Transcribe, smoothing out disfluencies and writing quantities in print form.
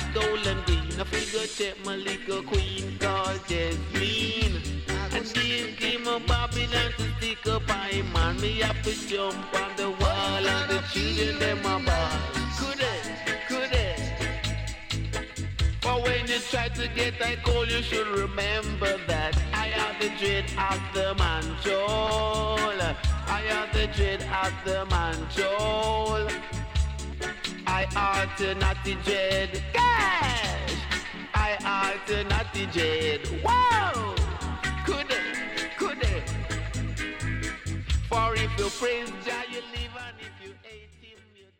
stolen green. I figure check my little queen called Jasmine. And this came a Babylon to stick up by man. Me have to jump on the wall and the children them a ball. Could it? But when you try to get that call, you should remember that I have the dread of the manjol. I have the dread of the manjol. I alternate dread. Gosh! I alternate dread. Whoa! Could it? For if you praise